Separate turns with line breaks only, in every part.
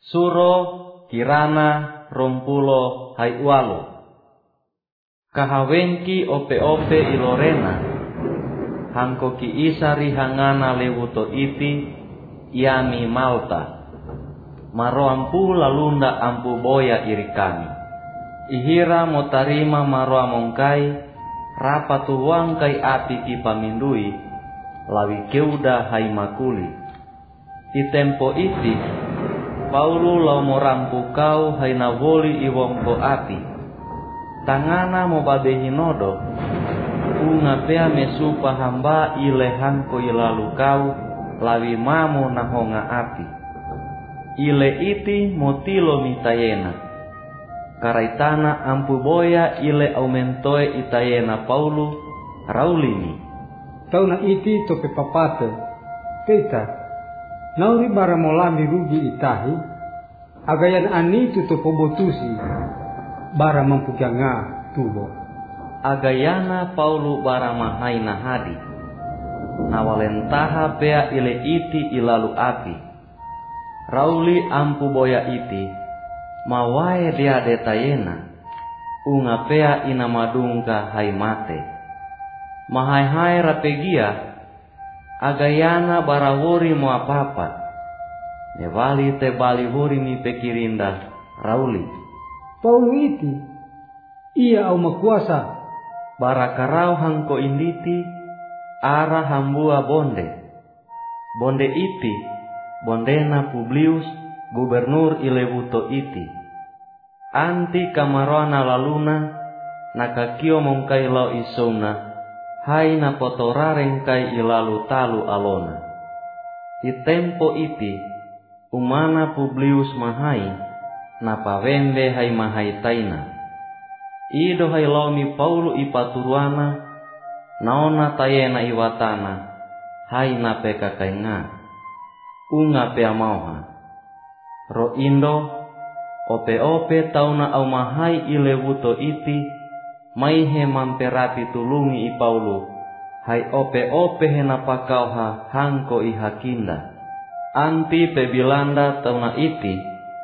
Suro kirana rompulo hai ualo. Kahawengki ope-ope ilorena. Hangko ki isari hangana lewuto iti iami Malta. Maro ampu lalunda ampu boya iri kami. Ihira motarima maro amongkai rapatuwang kai api ki pamindui lawi keuda hai makuli. Itempo iti Paulu lau morampu kau hai nawoli iwongko api. Tangana mo babehinodo unga pea mesupa hamba ile hangko ilalu kau lawi mamo nahonga api. Ile iti motilo mitayena. Karaitana ampu boya ile aumentoe itayena Paulu raulini.
Tauna iti tope papate. Keita. Nauri bara molambi rugi itahi. Agayan ani tuto pobotusi. Bara mampuganga tubo.
Agayana Paulu bara mahai nahadi. Nawalentaha pea ile iti ilalu api. Rauli ampu boya iti. Mawae dia detayena. Unga pea ina madungka hai mate. Mahai hai rapegia. Agayana barawori mo apa-apa. Nevali te bali wori mi pekirinda Rauli.
Paulu iti. Ia au makuasa.
Barakarau hangko inditi. Ara hambua bonde. Bonde iti. Bondena Publius gubernur ilewuto iti. Anti kamaroana laluna. Nakakio mongkai lau isona. Hai na potorareng kai ilalu talu alona. Itempo iti umana Publius mahai na pawembe hai mahai taina. Ido hai lomi Paulu ipaturuana naona tayena iwatana hai na peka kainga. Unga pea mauha. Ro indo ope-ope tauna au mahai ilewuto iti. Maihe mamperapi tulungi i Paulu. Hai ope-ope hena pakauha hangko i hakinda. Anti pebilanda tauna iti.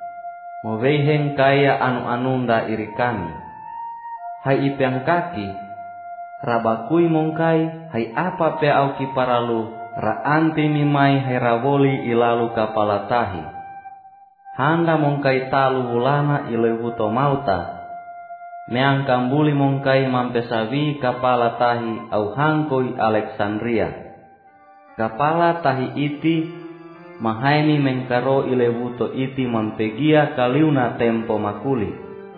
Moveihen kaya anu-anunda iri kami. Hai ipiang kaki. Rabakui mongkai. Hai apa pe au ki paralu. Ra anti mimai hai rawoli ilalu kapala tahi. Handa mongkai talu hulana ilewuto Malta. Meang kambuli mongkai mampesawi kapala tahi au hangkoi Alexandria. Kapala tahi iti mahaini mengkaro ilewuto iti mampegia kaliuna tempo makuli.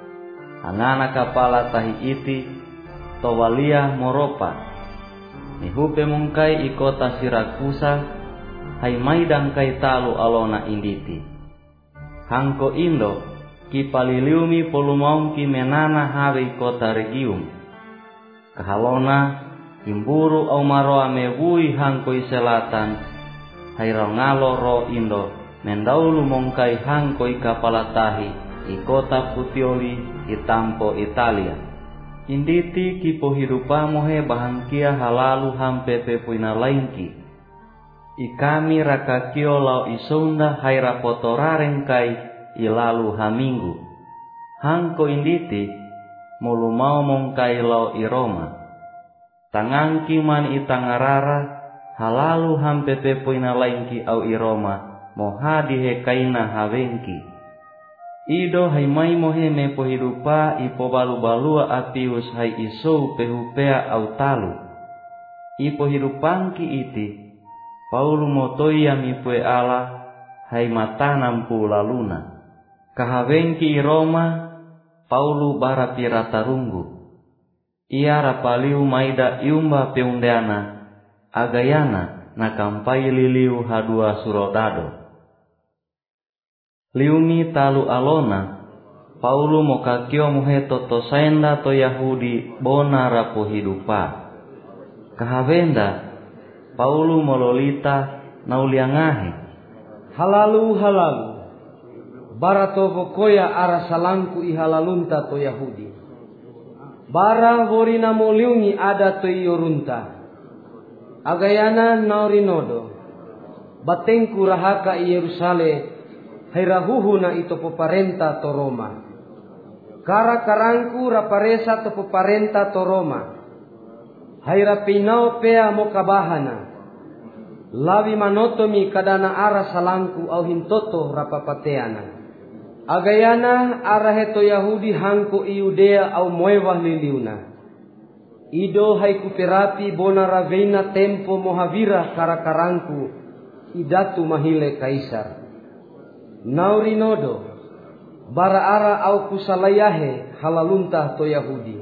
Angana kapala tahi iti towalia moropa. Nihupe mongkai i kota Sirakusa hai maidang kai talu alona inditi. Hangko indo kipaliliumi polumaungki menana hawe kota Regium. Kahalona imburu au maroa mewui hangkoi selatan. Hairangalo ro indo mendaulu mongkai hangkoi kapala tahi i kota Puteoli itampo Italia. Inditi kipo hidupamohe bahangkia halalu hampepe puina lainki. Ikami rakakio lau isonda haira potorareng kai ilalu haminggu. Hangko inditi molumau mongkai lau i Roma. Tangangki man itangarara halalu hampepe puina lainki au i Roma mohadi hekaina hawengki. Ido hai mai mohe me pohidupa ipo balu-balua apius hai isou pehupea au talu. Ipo hidupangki iti Paulu motoia mipue ala hai matanampu laluna. Kahawengki i Roma Paulu bara piratarunggu. Ia rapaliu maida iumba peundeana agayana nakampai liliu hadua surodado. Liumi talu alona Paulu mokakio muhe toto saenda to Yahudi bona rapo hidupa. Kahavenda Paulu mololita nauliangahe.
Halalu. Bara to bokoya ara salangku i halalunta to Yahudi. Bara vorina moliungi ada to iorunta. Agayana naurinodo. Batengku rahaka i Yerusalem hai rahuhuna ito peparenta to Roma. Kara karangku raparesa to peparenta to Roma. Hai rapinao pea mo kabahana. Lawi manotomi kadana ara salangku au hintoto rapapateana. Agayana arahe to Yahudi hangko Iudea au moewah liliuna. Ido hai kuperapi bona raveina tempo mohavira karakarangku idatu mahile kaisar. Nauri nodo bara ara au kusalayahe halalunta to Yahudi.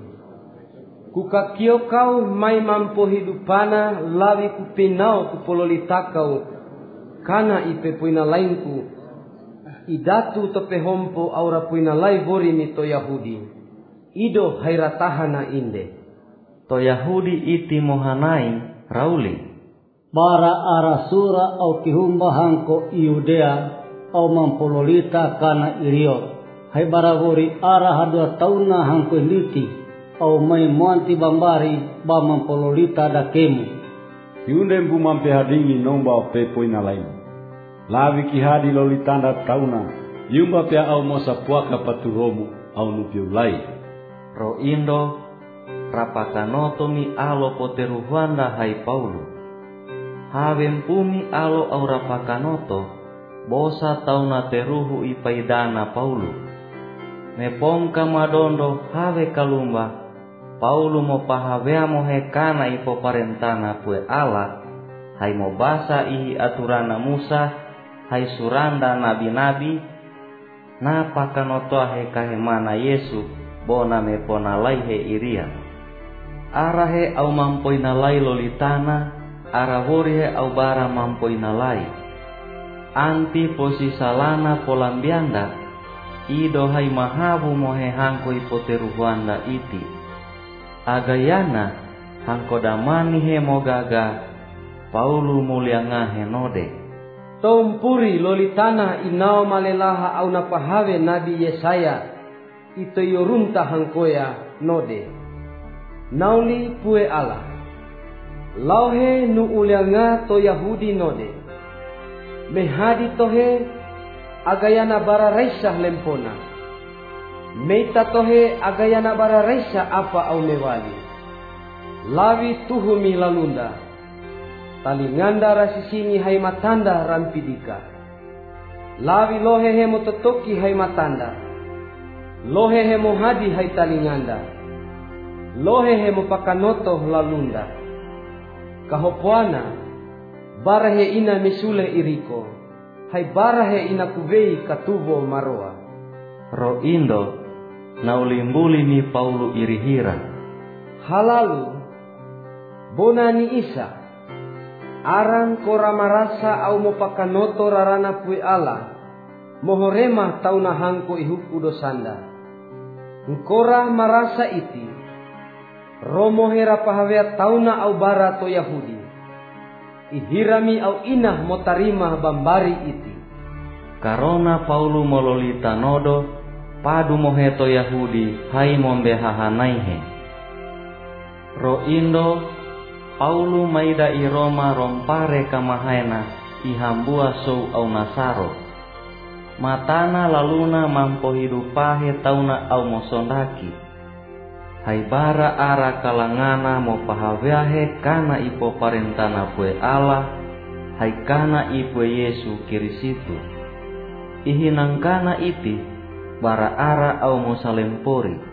Kukakio kau mai mampo hidupana lawi kupinao kupololitakau kana ipe puina lainku. Idatu tope hompo aura puina lai borimi to Yahudi. Ido hairatahana inde.
To Yahudi iti mohanai rauli.
Bara ara sura au kihumba hangko Iudea au mampololita kana irio. Hai barawori ara hadua tauna hangko liti au mai muanti bambari ba mampololita dakemu.
Yunde mbu mampe hadingi nomba pepo ina lain. Lawi kihadi lolitanda tauna. Yumba pia au mosa puaka paturomu au nupiulai.
Ro indo rapakanotomi alo poteruhwanda hai Paulo. Havempumi alo au rapakanoto bosa tauna teruhu ipaidana Paulo. Mepongka madondo have kalumba Paulo mo pahavea mo hekana ipo parentana pue ala hai mo basa ihi aturana Musa hai suranda nabi-nabi na pakanotoa he kahemana Yesu bona me ponalai he iria. Arahe au mampoinalai lolitana, arawori he au bara mampoinalai. Anti posisalana polambianda, ido hai mahabu mohe hangko ipoteruhuanda iti. Agayana hangko damani he mogaga, Paulu mulianga he node.
Tompuri lolitana inao malelaha au napahave Nabi Yesaya ito yorunta hangkoya node. Nauli pue ala. Lauhe nu ulianga to Yahudi node. Mehadi tohe agayana bara raisah lempona. Meita tohe agayana bara raisah apa au mewali. Lawi tuhumi lalunda. Talinganda rasisini hai matanda rampidika. Lawi lohe hemo totoki hai matanda. Lohe hemo hadi hai talinganda. Lohe hemo pakanoto lalunda. Kahopoana barahe ina misule iriko. Hai barahe ina kuvei katubo maroa.
Ro indo naulimbuli mi Paulu irihira.
Halalu bonani isa. Arang kora marasa au mopakanoto rarana pue ala. Mohorema tauna hangko ihuku dosanda. Ngkora marasa iti. Romo hera pahavea tauna au bara to Yahudi. Ihirami au inah motarima bambari iti.
Karona Paulu mololita nodo padu moheto Yahudi hai mombe hahanaihe. Ro indo Paulu maida i Roma rompare kamahaena ihambua sou au nasaro. Matana laluna mampo hidupahe tauna au mosondaki. Hai bara ara kalangana mo pahaveahe kana ipo parentana pue ala. Hai kana ipue Yesu Kirisitu. Ihinangkana iti bara ara au mosalempori.